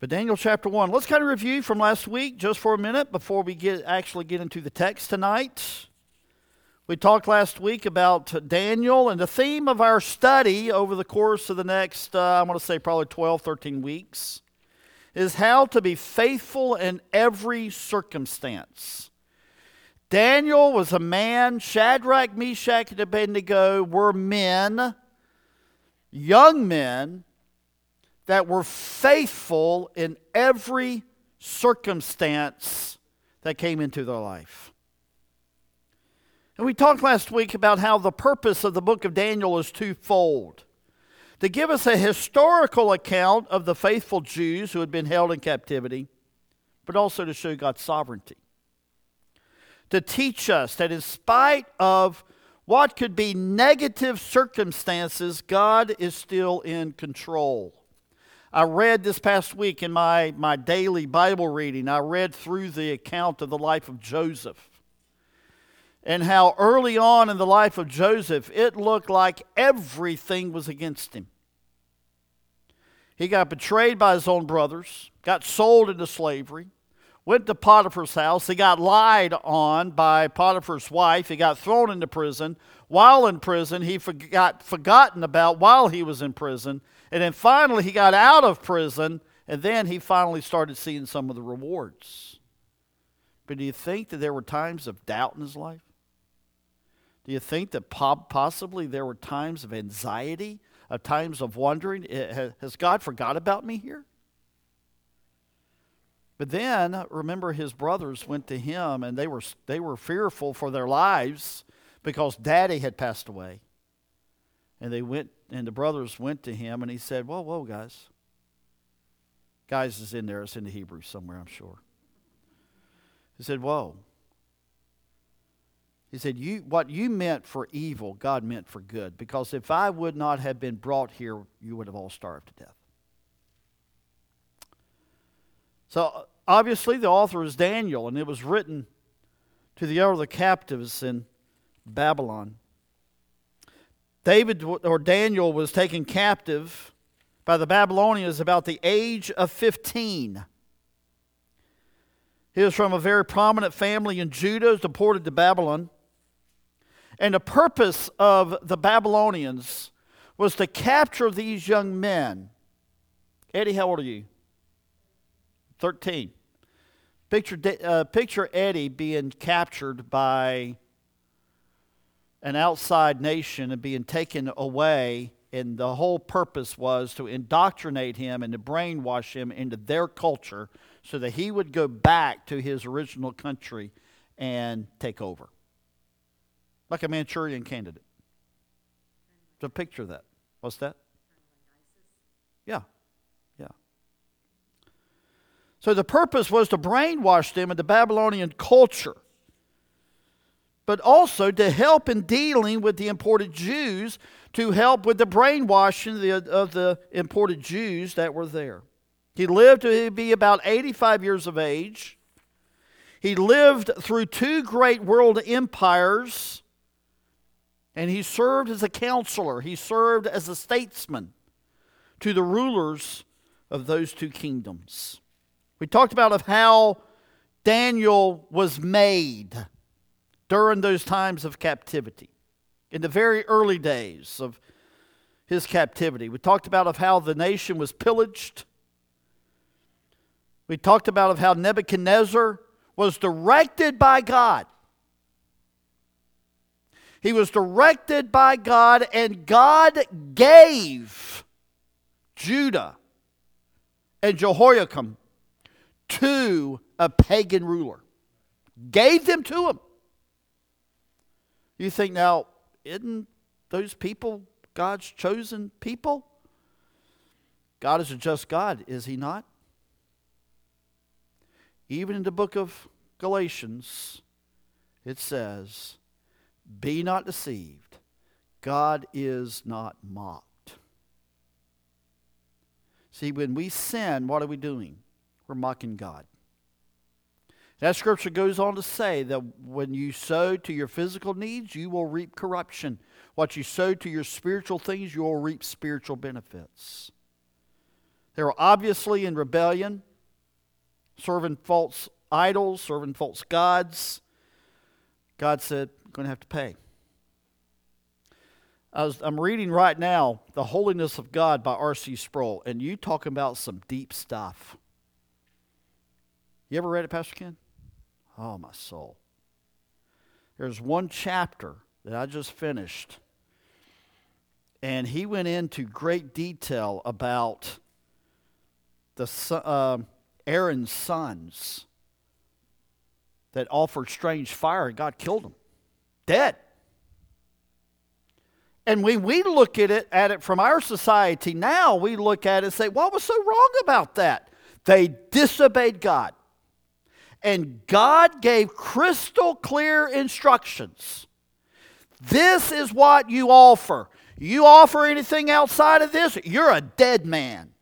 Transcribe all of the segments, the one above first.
But Daniel chapter 1, let's kind of review from last week just for a minute before we actually get into the text tonight. We talked last week about Daniel, and the theme of our study over the course of the next, I want to say probably 12, 13 weeks, is how to be faithful in every circumstance. Daniel was a man, Shadrach, Meshach, and Abednego were men, young men, that were faithful in every circumstance that came into their life. And we talked last week about how the purpose of the book of Daniel is twofold. To give us a historical account of the faithful Jews who had been held in captivity, but also to show God's sovereignty. To teach us that in spite of what could be negative circumstances, God is still in control. I read this past week in my daily Bible reading, I read through the account of the life of Joseph. And how early on in the life of Joseph, it looked like everything was against him. He got betrayed by his own brothers, got sold into slavery, went to Potiphar's house. He got lied on by Potiphar's wife. He got thrown into prison. While in prison, he got forgotten about while he was in prison. And then finally he got out of prison, and then he finally started seeing some of the rewards. But do you think that there were times of doubt in his life? Do you think that possibly there were times of anxiety, of times of wondering, has God forgot about me here? But then, remember, his brothers went to him, and they were fearful for their lives because Daddy had passed away. And the brothers went to him, and he said, whoa, guys. Guys is in there. It's in the Hebrew somewhere, I'm sure. He said, whoa. He said, what you meant for evil, God meant for good. Because if I would not have been brought here, you would have all starved to death. So, obviously, the author is Daniel, and it was written to the other captives in Babylon. Daniel was taken captive by the Babylonians about the age of 15. He was from a very prominent family in Judah, deported to Babylon. And the purpose of the Babylonians was to capture these young men. Eddie, how old are you? 13. Picture Eddie being captured by an outside nation and being taken away, and the whole purpose was to indoctrinate him and to brainwash him into their culture so that he would go back to his original country and take over. Like a Manchurian candidate. So picture that. What's that? Yeah. So the purpose was to brainwash them into Babylonian culture, but also to help in dealing with the imported Jews, to help with the brainwashing of the imported Jews that were there. He lived to be about 85 years of age. He lived through two great world empires, and he served as a counselor. He served as a statesman to the rulers of those two kingdoms. We talked about how Daniel was made during those times of captivity, in the very early days of his captivity. We talked about how the nation was pillaged. We talked about how Nebuchadnezzar was directed by God. He was directed by God, and God gave Judah and Jehoiakim to a pagan ruler. Gave them to him. You think, now, isn't those people God's chosen people? God is a just God, is he not? Even in the book of Galatians, it says, be not deceived. God is not mocked. See, when we sin, what are we doing? We're mocking God. That scripture goes on to say that when you sow to your physical needs, you will reap corruption. What you sow to your spiritual things, you will reap spiritual benefits. They were obviously in rebellion, serving false idols, serving false gods. God said, "I'm going to have to pay." I'm reading right now The Holiness of God by R.C. Sproul, and you talking about some deep stuff. You ever read it, Pastor Ken? Oh, my soul. There's one chapter that I just finished, and he went into great detail about Aaron's sons that offered strange fire, and God killed them. Dead. And when we look at it from our society now, we look at it and say, what was so wrong about that? They disobeyed God. And God gave crystal clear instructions. This is what you offer. You offer anything outside of this, you're a dead man.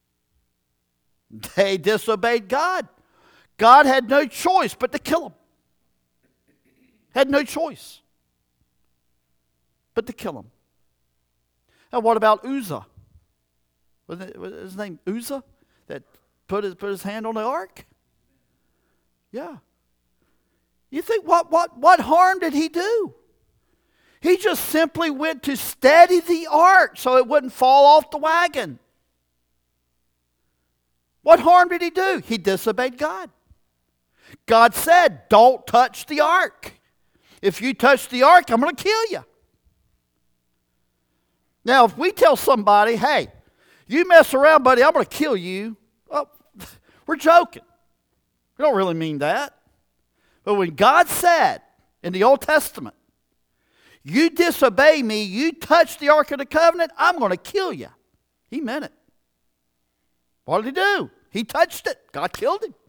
They disobeyed God. God had no choice but to kill them. Had no choice but to kill him. And what about Uzzah? Was his name Uzzah that put his hand on the ark? Yeah. You think what harm did he do? He just simply went to steady the ark so it wouldn't fall off the wagon. What harm did he do? He disobeyed God. God said, "Don't touch the ark. If you touch the ark, I'm going to kill you." Now, if we tell somebody, "Hey, you mess around, buddy, I'm going to kill you," well, we're joking. We don't really mean that. But when God said in the Old Testament, "You disobey me, you touch the Ark of the Covenant, I'm going to kill you," he meant it. What did he do? He touched it. God killed him.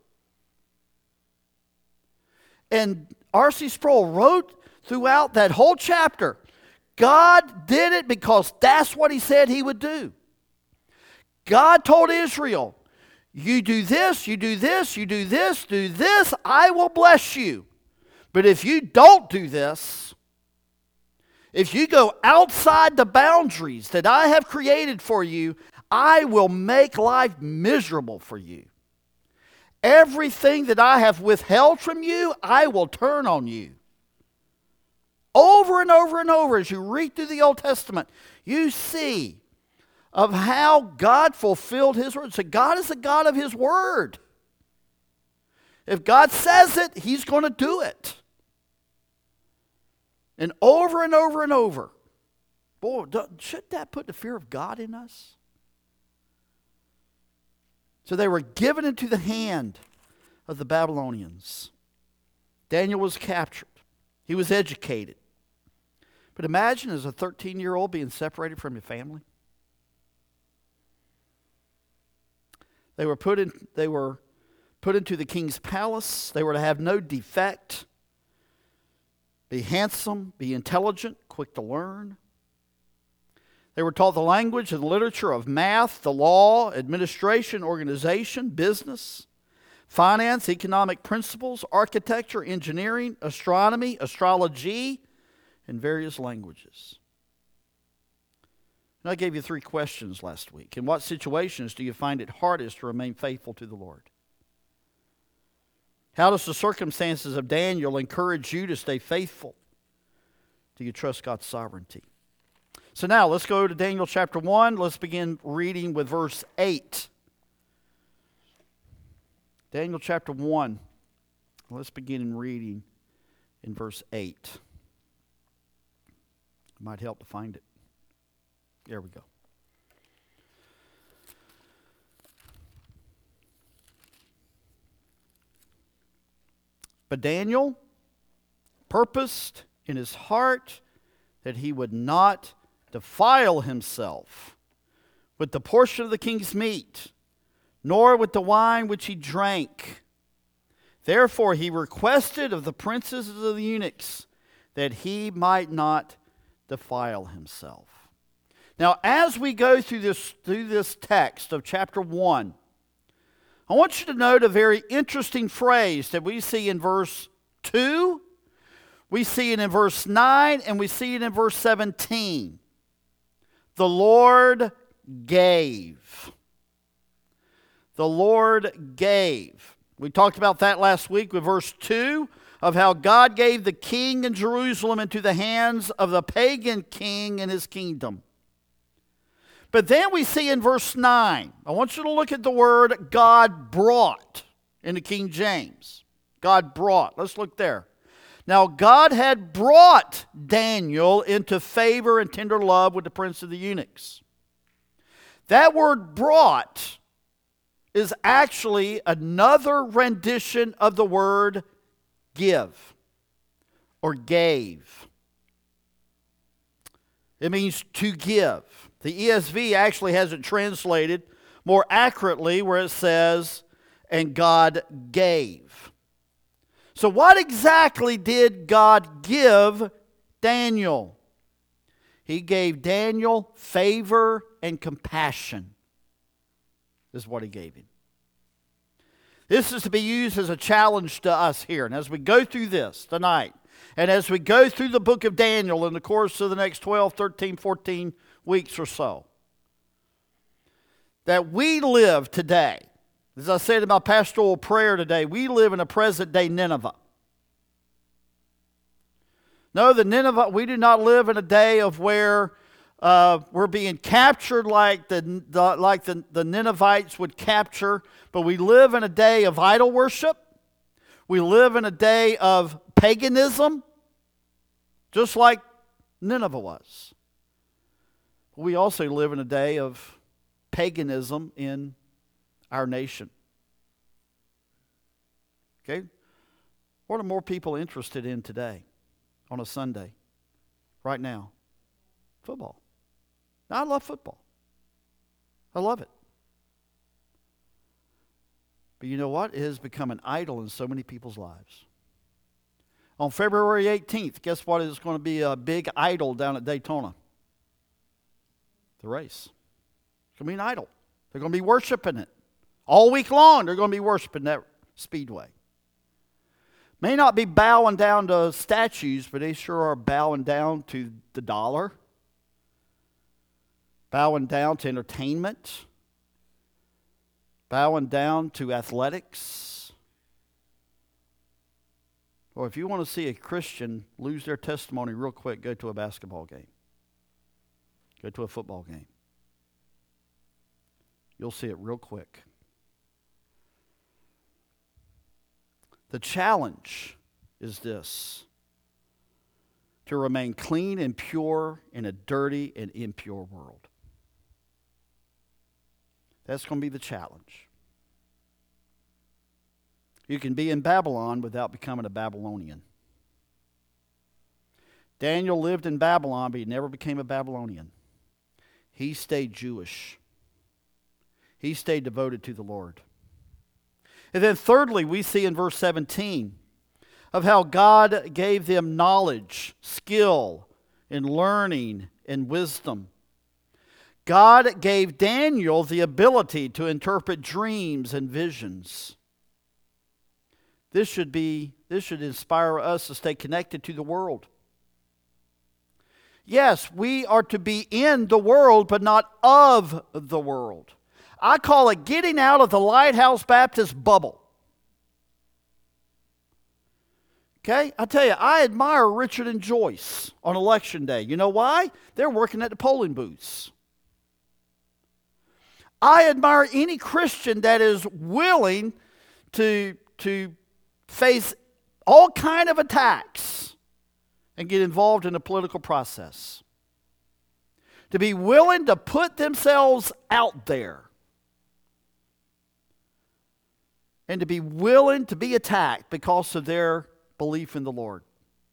And R.C. Sproul wrote throughout that whole chapter, God did it because that's what he said he would do. God told Israel, "You do this, you do this, you do this, do this, I will bless you. But if you don't do this, if you go outside the boundaries that I have created for you, I will make life miserable for you. Everything that I have withheld from you, I will turn on you." Over and over and over, as you read through the Old Testament, you see of how God fulfilled his word. So God is a God of his word. If God says it, he's going to do it. And over and over and over. Boy, shouldn't that put the fear of God in us? So they were given into the hand of the Babylonians. Daniel was captured. He was educated. But imagine as a 13-year-old being separated from your family. They were put into the king's palace. They were to have no defect, be handsome, be intelligent, quick to learn. They were taught the language and literature of math, the law, administration, organization, business, finance, economic principles, architecture, engineering, astronomy, astrology, and various languages. And I gave you 3 questions last week. In what situations do you find it hardest to remain faithful to the Lord? How does the circumstances of Daniel encourage you to stay faithful? Do you trust God's sovereignty? So now let's go to Daniel chapter 1. Let's begin reading with verse 8. Daniel chapter 1. Let's begin reading in verse 8. It might help to find it. There we go. But Daniel purposed in his heart that he would not defile himself with the portion of the king's meat, nor with the wine which he drank. Therefore he requested of the princes of the eunuchs that he might not defile himself. Now, as we go through this text of chapter 1, I want you to note a very interesting phrase that we see in verse 2, we see it in verse 9, and we see it in verse 17. The Lord gave. the Lord gave. We talked about that last week with verse 2 of how God gave the king in Jerusalem into the hands of the pagan king in his kingdom. But then we see in verse 9, I want you to look at the word God brought in the King James. God brought. Let's look there. Now God had brought Daniel into favor and tender love with the prince of the eunuchs. That word brought is actually another rendition of the word give or gave. It means to give. The ESV actually has it translated more accurately where it says, and God gave. So what exactly did God give Daniel? He gave Daniel favor and compassion. This is what he gave him. This is to be used as a challenge to us here. And as we go through this tonight, and as we go through the book of Daniel in the course of the next 12, 13, 14 weeks or so, that we live today, as I said in my pastoral prayer today, we live in a present-day Nineveh. No, the Nineveh, we do not live in a day of where we're being captured like the Ninevites would capture, but we live in a day of idol worship. We live in a day of paganism, just like Nineveh was. We also live in a day of paganism in our nation. Okay? What are more people interested in today on a Sunday, right now? Football. Now, I love football. I love it. But you know what? It has become an idol in so many people's lives. On February 18th, guess what is going to be a big idol down at Daytona? The race. It's going to be an idol. They're going to be worshiping it. All week long, they're going to be worshiping that speedway. May not be bowing down to statues, but they sure are bowing down to the dollar. Bowing down to entertainment. Bowing down to athletics. Or if you want to see a Christian lose their testimony real quick, go to a basketball game. Go to a football game. You'll see it real quick. The challenge is this: to remain clean and pure in a dirty and impure world. That's going to be the challenge. You can be in Babylon without becoming a Babylonian. Daniel lived in Babylon, but he never became a Babylonian. He stayed Jewish. He stayed devoted to the Lord. And then thirdly, we see in verse 17 of how God gave them knowledge, skill, and learning and wisdom. God gave Daniel the ability to interpret dreams and visions. This should inspire us to stay connected to the world. Yes, we are to be in the world, but not of the world. I call it getting out of the Lighthouse Baptist bubble. Okay? I tell you, I admire Richard and Joyce on Election Day. You know why? They're working at the polling booths. I admire any Christian that is willing to face all kind of attacks and get involved in the political process. To be willing to put themselves out there. And to be willing to be attacked because of their belief in the Lord.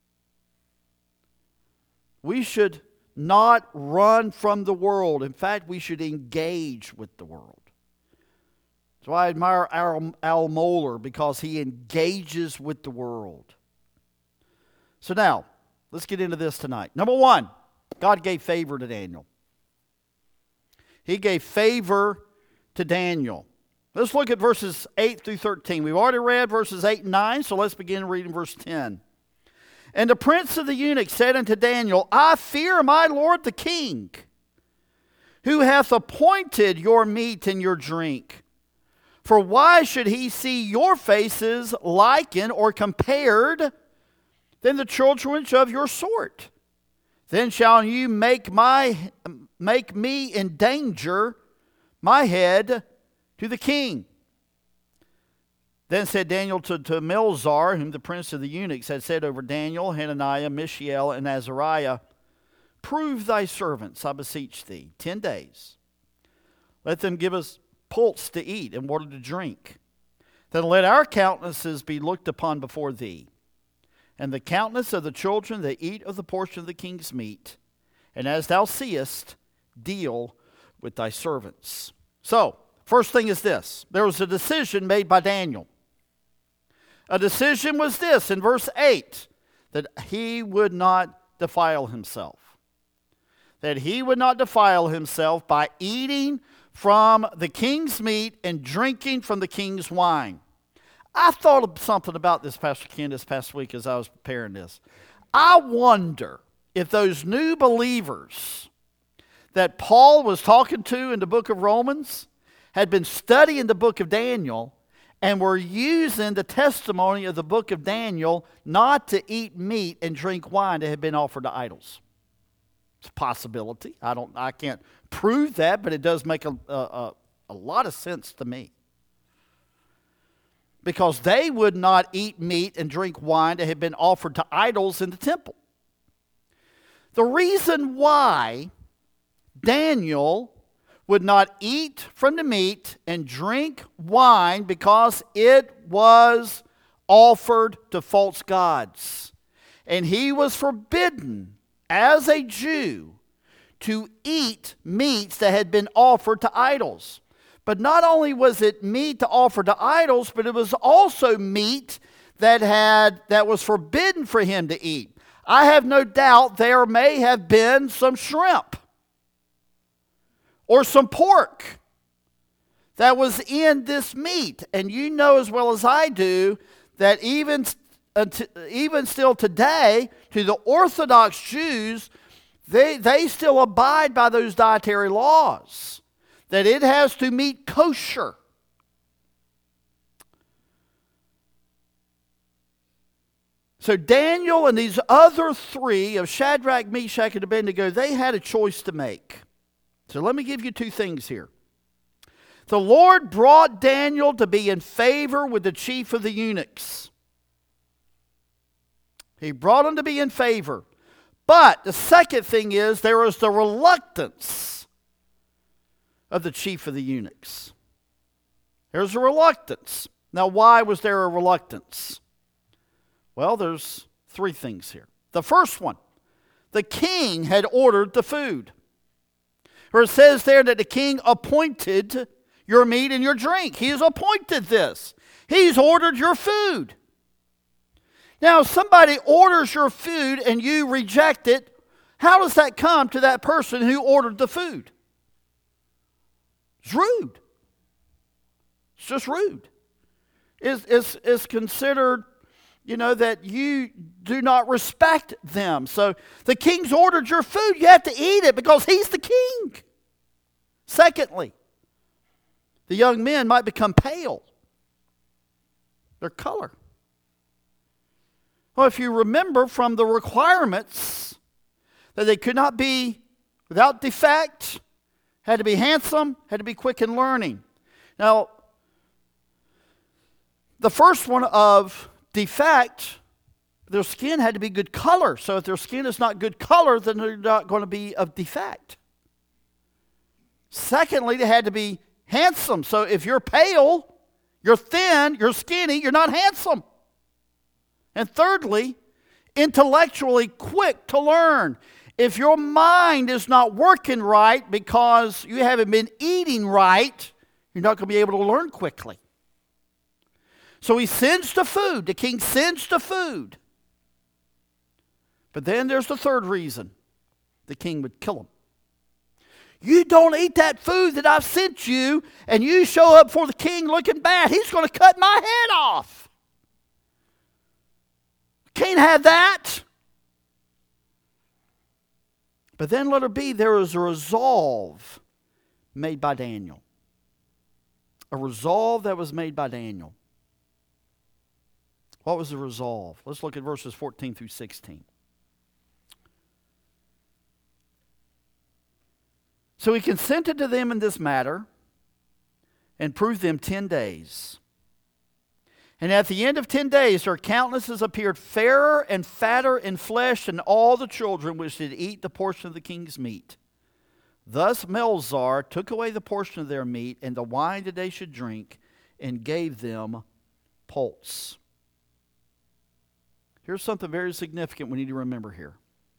We should not run from the world. In fact, we should engage with the world. So I admire Al Mohler because he engages with the world. So now, let's get into this tonight. Number one, God gave favor to Daniel. He gave favor to Daniel. Let's look at verses 8 through 13. We've already read verses 8 and 9, so let's begin reading verse 10. And the prince of the eunuchs said unto Daniel, I fear my lord the king, who hath appointed your meat and your drink. For why should he see your faces likened or compared than the children of your sort? Then shall you make me endanger my head to the king. Then said Daniel to Melzar, whom the prince of the eunuchs had said over Daniel, Hananiah, Mishael, and Azariah, prove thy servants, I beseech thee, 10 days. Let them give us pulse to eat and water to drink. Then let our countenances be looked upon before thee, and the countenance of the children that eat of the portion of the king's meat. And as thou seest, deal with thy servants. So, first thing is this. There was a decision made by Daniel. A decision was this in verse 8, that he would not defile himself. That he would not defile himself by eating from the king's meat and drinking from the king's wine. I thought of something about this, Pastor Ken, this past week as I was preparing this. I wonder if those new believers that Paul was talking to in the book of Romans had been studying the book of Daniel and were using the testimony of the book of Daniel not to eat meat and drink wine that had been offered to idols. It's a possibility. I can't prove that, but it does make a lot of sense to me. Because they would not eat meat and drink wine that had been offered to idols in the temple. The reason why Daniel would not eat from the meat and drink wine because it was offered to false gods. And he was forbidden as a Jew to eat meats that had been offered to idols. But not only was it meat to offer to idols, but it was also meat that was forbidden for him to eat. I have no doubt there may have been some shrimp or some pork that was in this meat. And you know as well as I do that even still today, to the Orthodox Jews, they still abide by those dietary laws, that it has to meet kosher. So Daniel and these other three of Shadrach, Meshach, and Abednego, they had a choice to make. So let me give you two things here. The Lord brought Daniel to be in favor with the chief of the eunuchs. He brought him to be in favor. But the second thing is there was the reluctance of the chief of the eunuchs. There's a reluctance. Now, why was there a reluctance? Well, there's three things here. The first one, the king had ordered the food. Or it says there that the king appointed your meat and your drink. He has appointed this. He's ordered your food. Now, if somebody orders your food and you reject it, how does that come to that person who ordered the food? It's rude. It's just rude. It's considered, that you do not respect them. So the king's ordered your food. You have to eat it because he's the king. Secondly, the young men might become pale. Their color. Well, if you remember from the requirements that they could not be without defect, had to be handsome, had to be quick in learning. Now, the first one of defect, their skin had to be good color. So if their skin is not good color, then they're not going to be of defect. Secondly, they had to be handsome. So if you're pale, you're thin, you're skinny, you're not handsome. And thirdly, intellectually quick to learn. If your mind is not working right because you haven't been eating right, you're not going to be able to learn quickly. So he sends the food. The king sends the food. But then there's the third reason. The king would kill him. You don't eat that food that I've sent you, and you show up for the king looking bad. He's going to cut my head off. Can't have that. But then let it be, there is a resolve made by Daniel. a resolve that was made by Daniel. What was the resolve? Let's look at verses 14 through 16. So he consented to them in this matter and proved them 10 days. And at the end of 10 days, their countenances appeared fairer and fatter in flesh than all the children which did eat the portion of the king's meat. Thus Melzar took away the portion of their meat and the wine that they should drink and gave them pulse. Here's something very significant we need to remember here.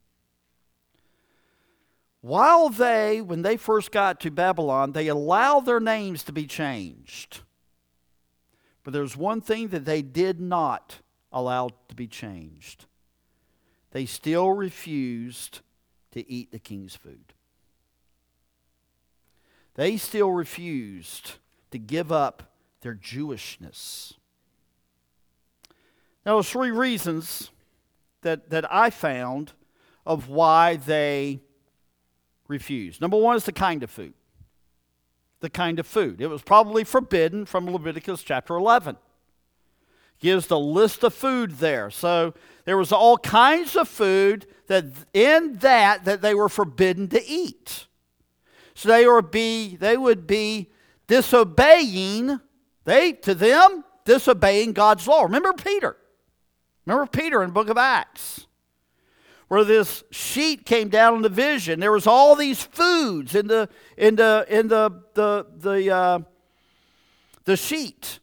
While when they first got to Babylon, they allowed their names to be changed. But there's one thing that they did not allow to be changed. They still refused to eat the king's food. They still refused to give up their Jewishness. Now, there's three reasons that I found of why they refused. Number one is the kind of food. The kind of food. It was probably forbidden from Leviticus chapter 11. Gives the list of food there. So there was all kinds of food that they were forbidden to eat. So they would be disobeying, disobeying God's law. Remember Peter in the book of Acts, where this sheet came down in the vision. There was all these foods in the sheet.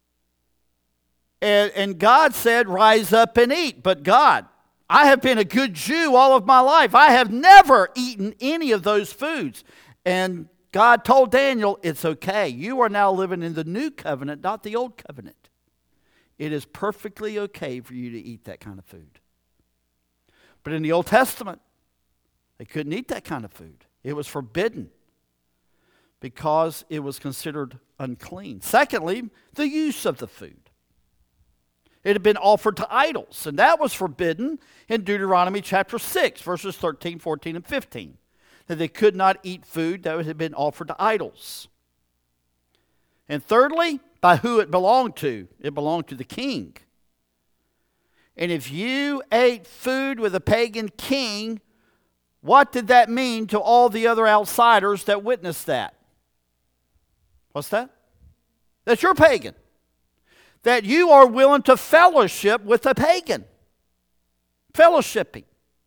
And God said, rise up and eat. But God, I have been a good Jew all of my life. I have never eaten any of those foods. And God told Daniel, it's okay. You are now living in the new covenant, not the old covenant. It is perfectly okay for you to eat that kind of food. But in the Old Testament, they couldn't eat that kind of food. It was forbidden because it was considered unclean. Secondly, the use of the food. It had been offered to idols, and that was forbidden in Deuteronomy chapter 6, verses 13, 14, and 15. That they could not eat food that had been offered to idols. And thirdly, by who it belonged to. It belonged to the king. And if you ate food with a pagan king, what did that mean to all the other outsiders that witnessed that? What's that? That you're pagan. That you are willing to fellowship with a pagan. Fellowshipping.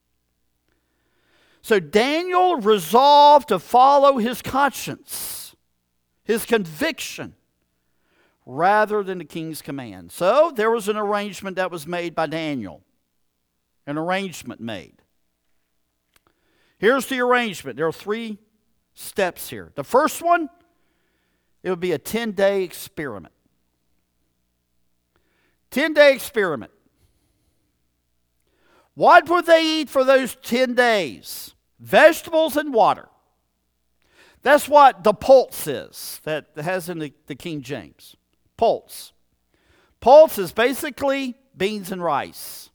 So Daniel resolved to follow his conscience, his conviction, rather than the king's command. So there was an arrangement that was made by Daniel. An arrangement made. Here's the arrangement. There are 3 steps here. The first one, it would be a 10-day experiment. 10-day experiment. What would they eat for those 10 days? Vegetables and water. That's what the pulse is that has in the King James. Pulse. Pulse is basically beans and rice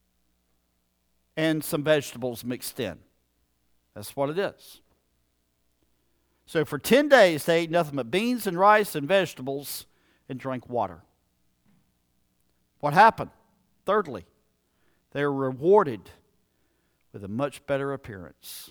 and some vegetables mixed in. That's what it is. So for 10 days, they ate nothing but beans and rice and vegetables and drank water. What happened? Thirdly, they were rewarded with a much better appearance.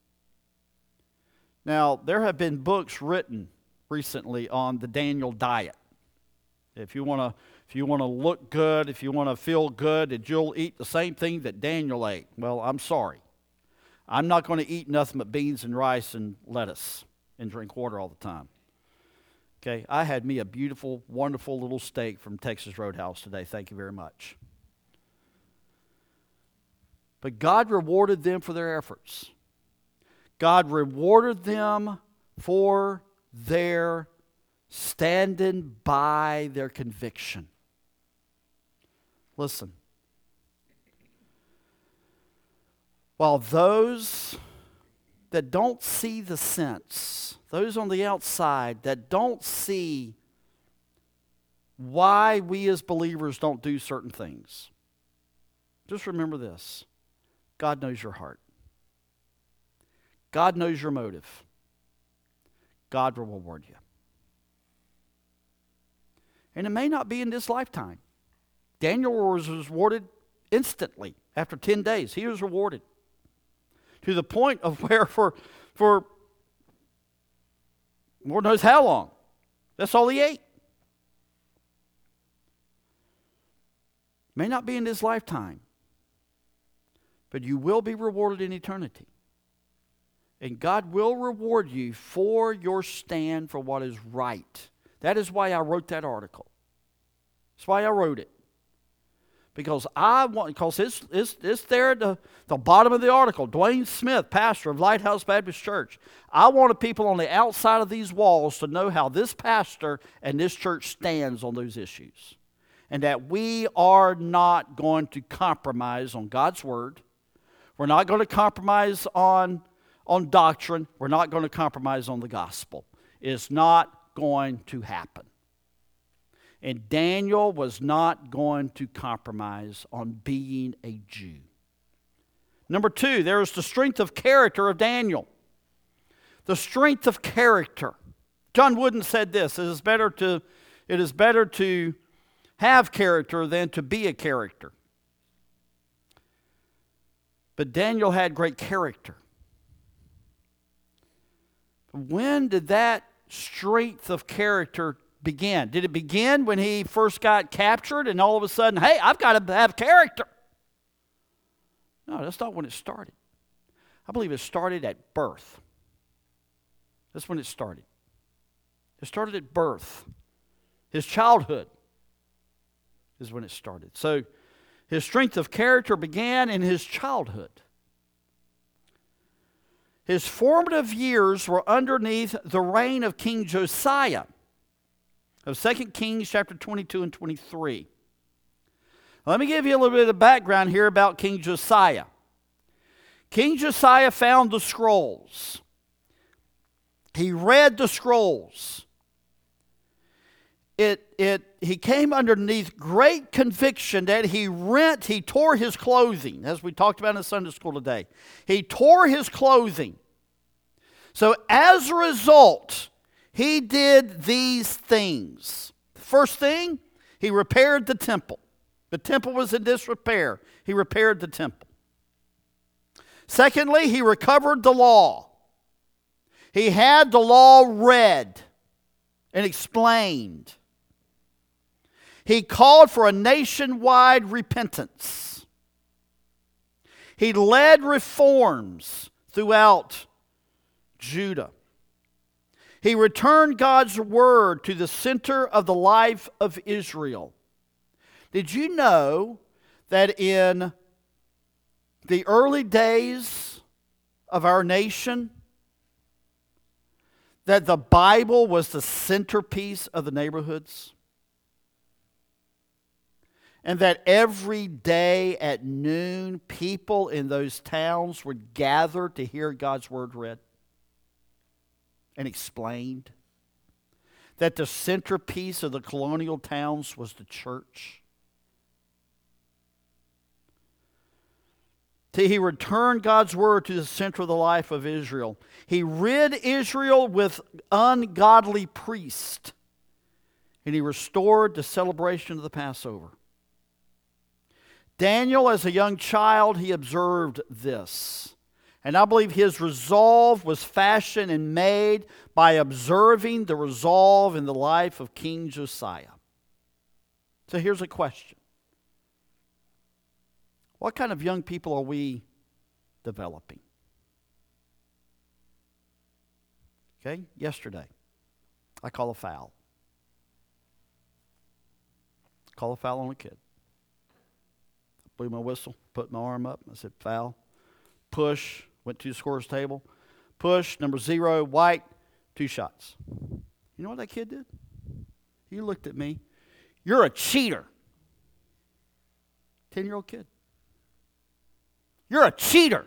Now, there have been books written recently on the Daniel diet. If you want to look good, if you want to feel good, that you'll eat the same thing that Daniel ate. Well, I'm sorry. I'm not going to eat nothing but beans and rice and lettuce and drink water all the time. Okay, I had me a beautiful, wonderful little steak from Texas Roadhouse today. Thank you very much. But God rewarded them for their efforts. God rewarded them for their standing by their conviction. Listen. While those that don't see the sense, those on the outside that don't see why we as believers don't do certain things, just remember this. God knows your heart. God knows your motive. God will reward you. And it may not be in this lifetime. Daniel was rewarded instantly after 10 days. He was rewarded to the point of where for Lord knows how long. That's all he ate. May not be in this lifetime, but you will be rewarded in eternity. And God will reward you for your stand for what is right. That is why I wrote that article. That's why I wrote it. Because it's there at the bottom of the article. Dwayne Smith, pastor of Lighthouse Baptist Church. I wanted people on the outside of these walls to know how this pastor and this church stands on those issues. And that we are not going to compromise on God's word. We're not going to compromise on doctrine. We're not going to compromise on the gospel. It's not going to happen. And Daniel was not going to compromise on being a Jew. Number 2, there is the strength of character of Daniel. The strength of character. John Wooden said this, it is better to have character than to be a character. But Daniel had great character. When did that strength of character begin? Did it begin when he first got captured and all of a sudden, hey, I've got to have character? No, that's not when it started. I believe it started at birth. That's when it started. It started at birth. His childhood is when it started. So his strength of character began in his childhood. His formative years were underneath the reign of King Josiah of 2 Kings chapter 22 and 23. Now, let me give you a little bit of background here about King Josiah. King Josiah found the scrolls. He read the scrolls. He came underneath great conviction that he tore his clothing, as we talked about in Sunday school today. He tore his clothing. So as a result, he did these things. The first thing, he repaired the temple. The temple was in disrepair. He repaired the temple. Secondly, he recovered the law. He had the law read and explained. He called for a nationwide repentance. He led reforms throughout Judah. He returned God's word to the center of the life of Israel. Did you know that in the early days of our nation, that the Bible was the centerpiece of the neighborhoods? And that every day at noon, people in those towns would gather to hear God's word read and explained. That the centerpiece of the colonial towns was the church. He returned God's word to the center of the life of Israel. He rid Israel with ungodly priests. And he restored the celebration of the Passover. Daniel, as a young child, he observed this. And I believe his resolve was fashioned and made by observing the resolve in the life of King Josiah. So here's a question. What kind of young people are we developing? Okay, yesterday, I call a foul. Call a foul on a kid. Blew my whistle, put my arm up. I said, foul. Push, went to the scorer's table. Push, number 0, white, 2 shots. You know what that kid did? He looked at me. You're a cheater. 10-year-old kid. You're a cheater.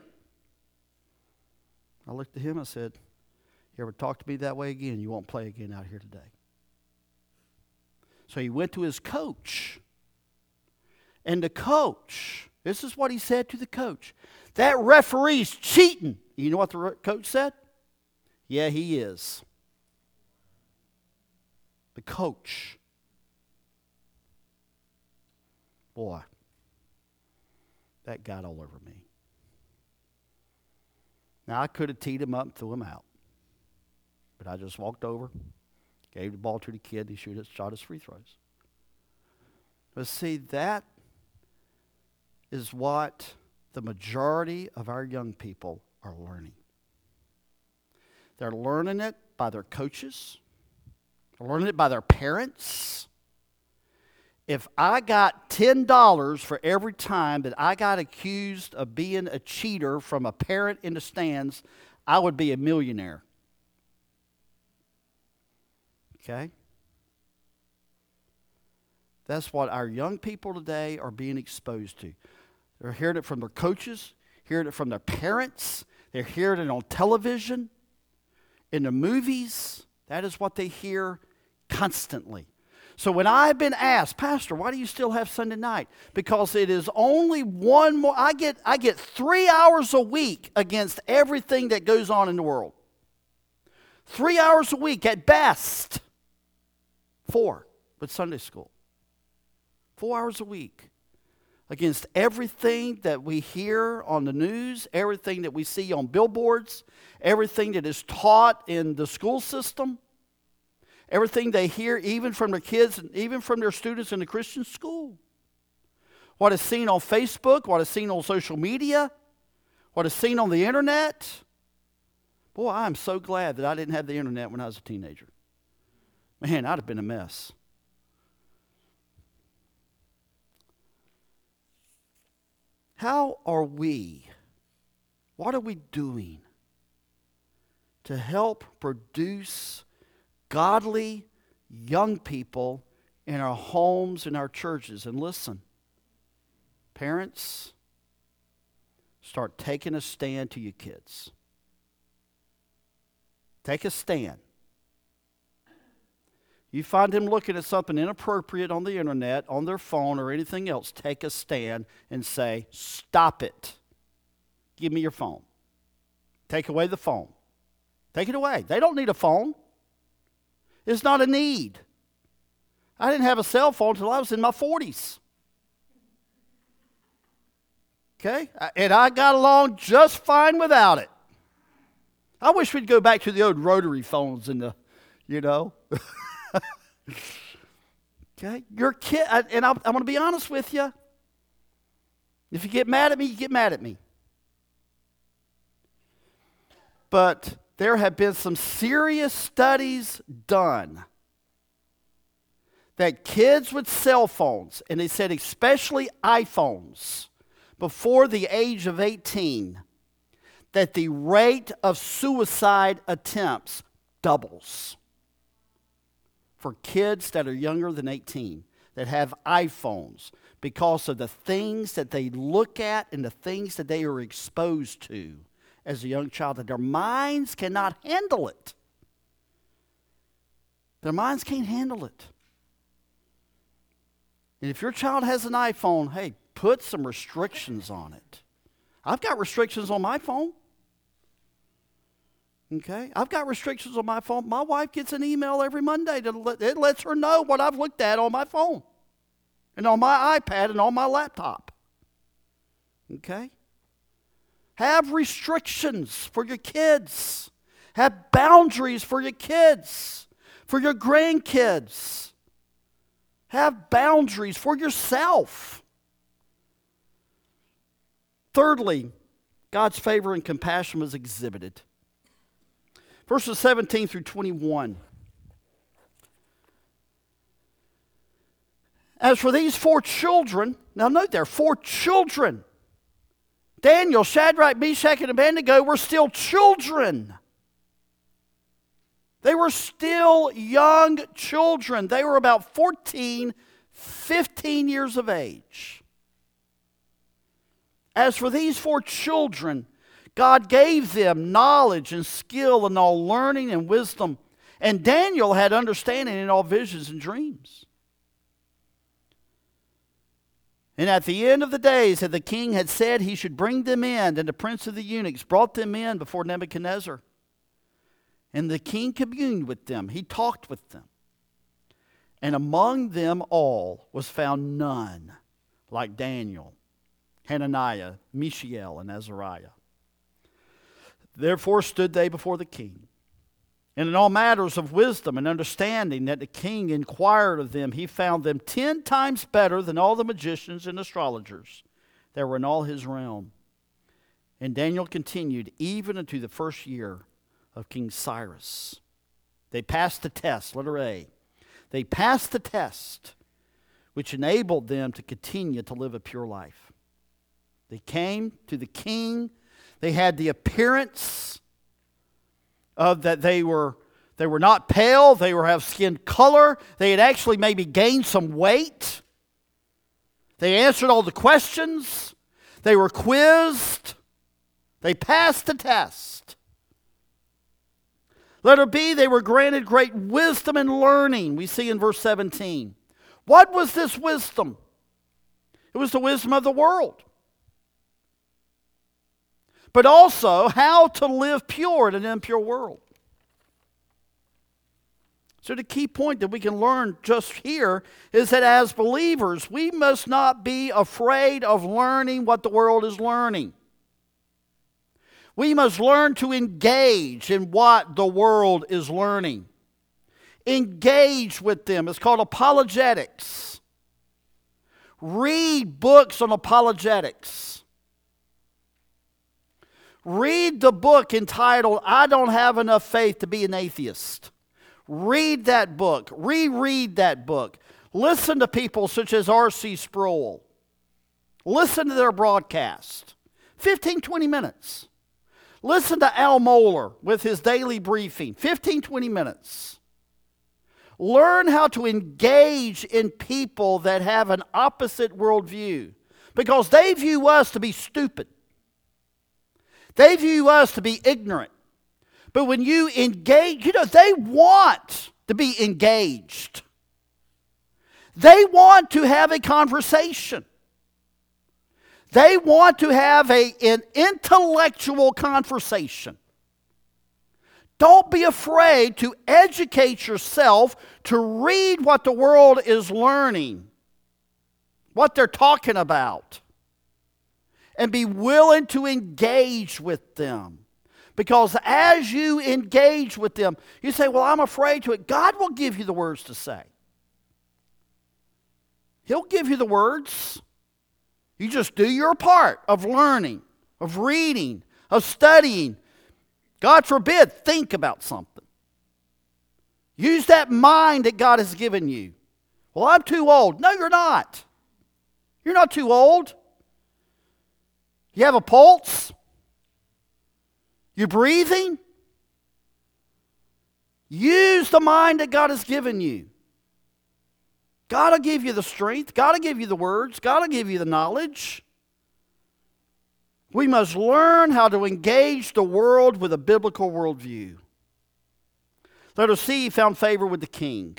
I looked at him, I said, you ever talk to me that way again, you won't play again out here today. So he went to his coach. And the coach, this is what he said to the coach. That referee's cheating. You know what the coach said? Yeah, he is. The coach. Boy, that got all over me. Now, I could have teed him up and threw him out. But I just walked over, gave the ball to the kid, he shot his free throws. But see, that is what the majority of our young people are learning. They're learning it by their coaches. They're learning it by their parents. If I got $10 for every time that I got accused of being a cheater from a parent in the stands, I would be a millionaire. Okay? That's what our young people today are being exposed to. They're hearing it from their coaches, hearing it from their parents. They're hearing it on television, in the movies. That is what they hear constantly. So when I've been asked, Pastor, why do you still have Sunday night? Because it is only one more. I get 3 hours a week against everything that goes on in the world. 3 hours a week at best. 4 with Sunday school. 4 hours a week against everything that we hear on the news, everything that we see on billboards, everything that is taught in the school system, everything they hear even from their kids and even from their students in the Christian school. What is seen on Facebook, what is seen on social media, what is seen on the internet. Boy, I'm so glad that I didn't have the internet when I was a teenager. Man, I'd have been a mess. How are we? What are we doing to help produce godly young people in our homes and our churches? And listen, parents, start taking a stand to your kids. Take a stand. You find them looking at something inappropriate on the internet, on their phone, or anything else, take a stand and say, stop it. Give me your phone. Take away the phone. Take it away. They don't need a phone. It's not a need. I didn't have a cell phone until I was in my 40s. Okay? And I got along just fine without it. I wish we'd go back to the old rotary phones and the, Okay? Your kid, and I'm going to be honest with you. If you get mad at me, you get mad at me. But there have been some serious studies done that kids with cell phones, and they said especially iPhones, before the age of 18, that the rate of suicide attempts doubles for kids that are younger than 18, that have iPhones, because of the things that they look at and the things that they are exposed to as a young child, that their minds cannot handle it. Their minds can't handle it. And if your child has an iPhone, hey, put some restrictions on it. I've got restrictions on my phone. Okay? I've got restrictions on my phone. My wife gets an email every Monday. It lets her know what I've looked at on my phone and on my iPad and on my laptop. Okay? Have restrictions for your kids. Have boundaries for your kids, for your grandkids. Have boundaries for yourself. Thirdly, God's favor and compassion was exhibited. Verses 17 through 21. As for these 4 children, now note there, 4 children. Daniel, Shadrach, Meshach, and Abednego were still children. They were still young children. They were about 14, 15 years of age. As for these 4 children, God gave them knowledge and skill and all learning and wisdom. And Daniel had understanding in all visions and dreams. And at the end of the days that the king had said he should bring them in, and the prince of the eunuchs brought them in before Nebuchadnezzar. And the king communed with them. He talked with them. And among them all was found none like Daniel, Hananiah, Mishael, and Azariah. Therefore stood they before the king. And in all matters of wisdom and understanding that the king inquired of them, he found them 10 times better than all the magicians and astrologers that were in all his realm. And Daniel continued even unto the first year of King Cyrus. They passed the test, letter A. They passed the test, which enabled them to continue to live a pure life. They came to the king. They had the appearance of that they were not pale. They have skin color. They had actually maybe gained some weight. They answered all the questions. They were quizzed. They passed the test. Letter B, they were granted great wisdom and learning. We see in verse 17. What was this wisdom? It was the wisdom of the world. But also how to live pure in an impure world. So the key point that we can learn just here is that as believers, we must not be afraid of learning what the world is learning. We must learn to engage in what the world is learning. Engage with them. It's called apologetics. Read books on apologetics. Read the book entitled, I Don't Have Enough Faith to Be an Atheist. Read that book. Reread that book. Listen to people such as R.C. Sproul. Listen to their broadcast. 15, 20 minutes. Listen to Al Mohler with his daily briefing. 15, 20 minutes. Learn how to engage in people that have an opposite worldview, because they view us to be stupid. They view us to be ignorant. But when you engage, they want to be engaged. They want to have a conversation. They want to have an intellectual conversation. Don't be afraid to educate yourself, to read what the world is learning, what they're talking about, and be willing to engage with them. Because as you engage with them, you say, well, I'm afraid to it. God will give you the words to say. He'll give you the words. You just do your part of learning, of reading, of studying. God forbid, think about something. Use that mind that God has given you. Well, I'm too old. No, you're not. You're not too old. You have a pulse. You're breathing. Use the mind that God has given you. God will give you the strength. God will give you the words. God will give you the knowledge. We must learn how to engage the world with a biblical worldview. Letter C found favor with the king.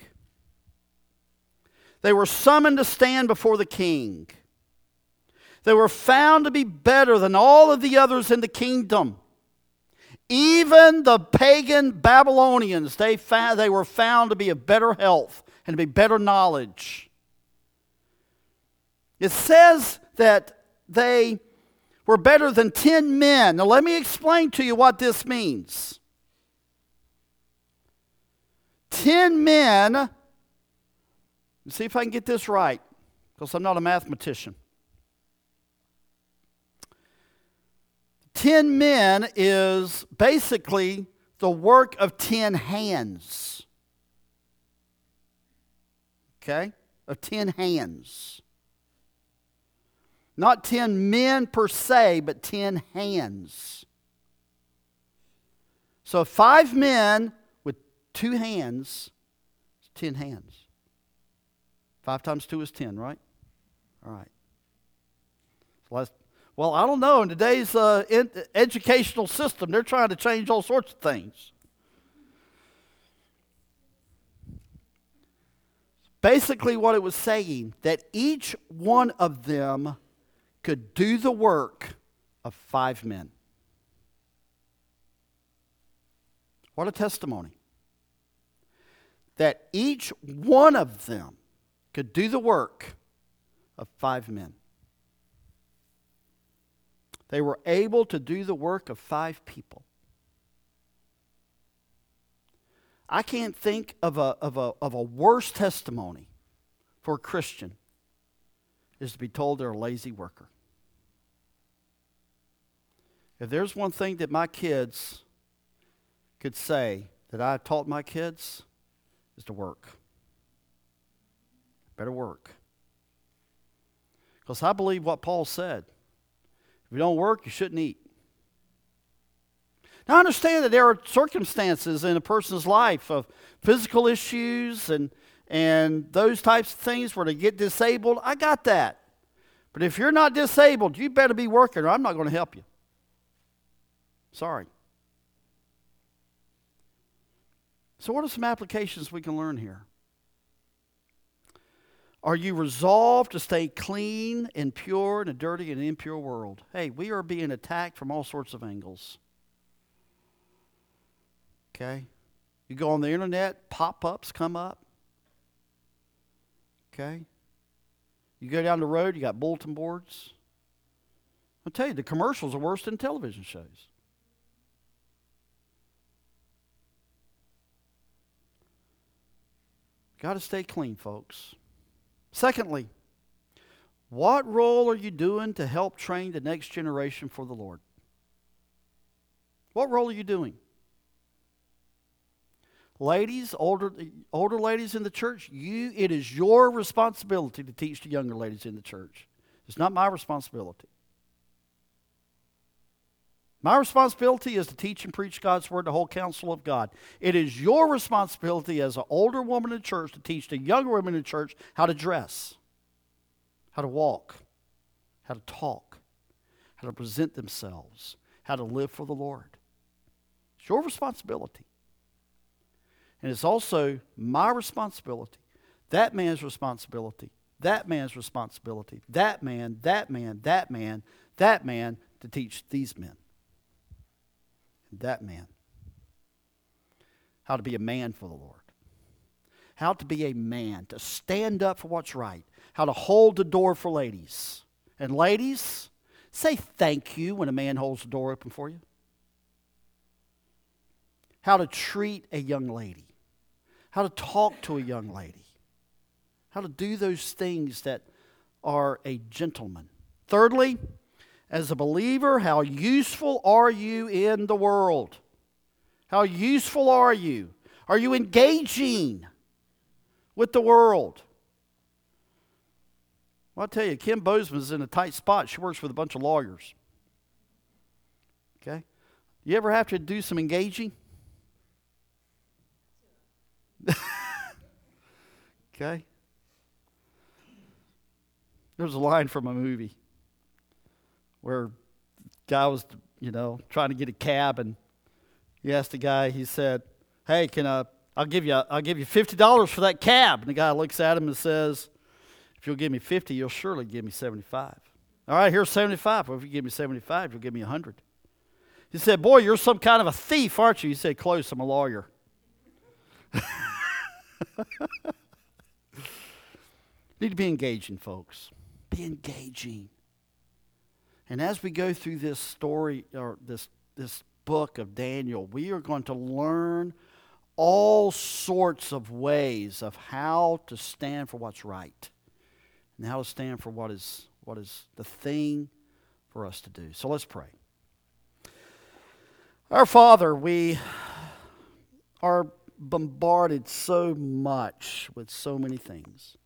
They were summoned to stand before the king. They were found to be better than all of the others in the kingdom. Even the pagan Babylonians, they were found to be of better health and to be better knowledge. It says that they were better than 10 men. Now let me explain to you what this means. 10 men, let's see if I can get this right, because I'm not a mathematician. 10 men is basically the work of 10 hands. Okay? Of 10 hands. Not 10 men per se, but 10 hands. So 5 men with 2 hands is 10 hands. 5 times 2 is 10, right? All right. So well, I don't know. In today's educational system, they're trying to change all sorts of things. Basically what it was saying, that each one of them could do the work of 5 men. What a testimony. That each one of them could do the work of 5 men. They were able to do the work of 5 people. I can't think of a worse testimony for a Christian is to be told they're a lazy worker. If there's one thing that my kids could say that I taught my kids, is to work. Better work. Because I believe what Paul said. If you don't work, you shouldn't eat. Now I understand that there are circumstances in a person's life of physical issues and those types of things where they get disabled. I got that. But if you're not disabled, you better be working or I'm not going to help you. Sorry. So what are some applications we can learn here? Are you resolved to stay clean and pure in a dirty and impure world? Hey, we are being attacked from all sorts of angles. Okay? You go on the internet, pop-ups come up. Okay? You go down the road, you got bulletin boards. I'll tell you, the commercials are worse than television shows. Got to stay clean, folks. Secondly, what role are you doing to help train the next generation for the Lord? What role are you doing? Ladies, older ladies in the church, it is your responsibility to teach the younger ladies in the church. It's not my responsibility. My responsibility is to teach and preach God's word, the whole counsel of God. It is your responsibility as an older woman in church to teach the younger women in church how to dress, how to walk, how to talk, how to present themselves, how to live for the Lord. It's your responsibility. And it's also my responsibility, that man's responsibility, that man's responsibility, that man to teach these men. That man. How to be a man for the Lord. How to be a man, to stand up for what's right. How to hold the door for ladies. And ladies, say thank you when a man holds the door open for you. How to treat a young lady. How to talk to a young lady. How to do those things that are a gentleman. Thirdly, as a believer, how useful are you in the world? How useful are you? Are you engaging with the world? Well, I'll tell you, Kim Bozeman's in a tight spot. She works with a bunch of lawyers. Okay? You ever have to do some engaging? Okay? There's a line from a movie where the guy was, trying to get a cab, and he asked the guy, he said, hey, I'll give you $50 for that cab. And the guy looks at him and says, if you'll give me 50, you'll surely give me 75. All right, here's 75. Well, if you give me 75, you'll give me 100. He said, boy, you're some kind of a thief, aren't you? He said, close, I'm a lawyer. Need to be engaging, folks. Be engaging. And as we go through this story, or this book of Daniel, we are going to learn all sorts of ways of how to stand for what's right and how to stand for what is the thing for us to do. So let's pray. Our Father, we are bombarded so much with so many things.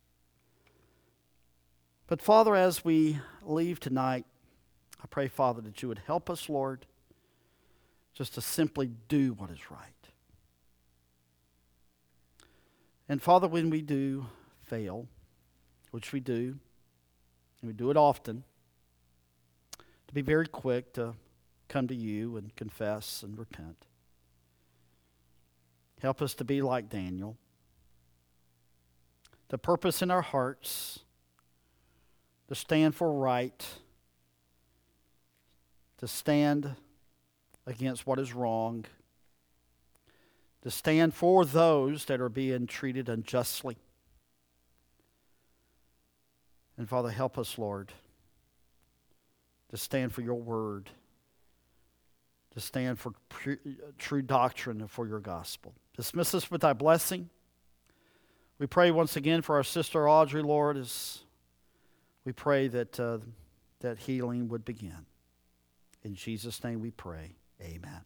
But Father, as we leave tonight, I pray, Father, that you would help us, Lord, just to simply do what is right. And Father, when we do fail, which we do, and we do it often, to be very quick to come to you and confess and repent. Help us to be like Daniel. The purpose in our hearts to stand for right, to stand against what is wrong, to stand for those that are being treated unjustly. And Father, help us, Lord, to stand for your word, to stand for true doctrine and for your gospel. Dismiss us with thy blessing. We pray once again for our sister Audrey, Lord, as we pray that that healing would begin. In Jesus' name we pray. Amen.